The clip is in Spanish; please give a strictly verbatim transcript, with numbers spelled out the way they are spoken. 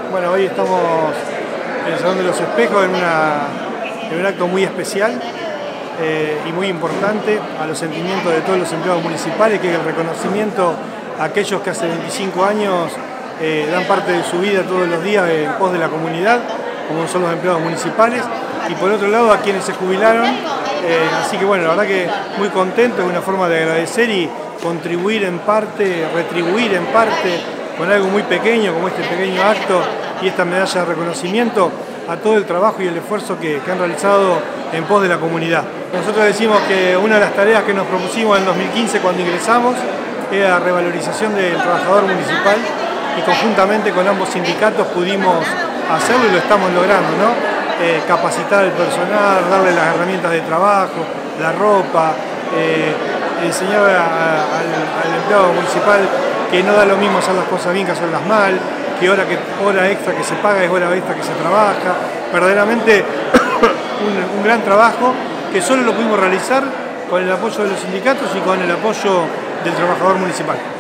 Bueno, hoy estamos en el Salón de los Espejos en, una, en un acto muy especial eh, y muy importante a los sentimientos de todos los empleados municipales, que es el reconocimiento a aquellos que hace veinticinco años eh, dan parte de su vida todos los días en pos de la comunidad, como son los empleados municipales, y por otro lado a quienes se jubilaron. Eh, así que bueno, la verdad que muy contento, es una forma de agradecer y contribuir en parte, retribuir en parte con algo muy pequeño como este pequeño acto y esta medalla de reconocimiento a todo el trabajo y el esfuerzo que, que han realizado en pos de la comunidad. Nosotros decimos que una de las tareas que nos propusimos en el dos mil quince cuando ingresamos era la revalorización del trabajador municipal y conjuntamente con ambos sindicatos pudimos hacerlo y lo estamos logrando, ¿no? Eh, capacitar al personal, darle las herramientas de trabajo, la ropa, eh, enseñar a, a, al, al empleado municipal que no da lo mismo hacer las cosas bien que hacerlas mal, que hora, que hora extra que se paga es hora extra que se trabaja. Verdaderamente un, un gran trabajo que solo lo pudimos realizar con el apoyo de los sindicatos y con el apoyo del trabajador municipal.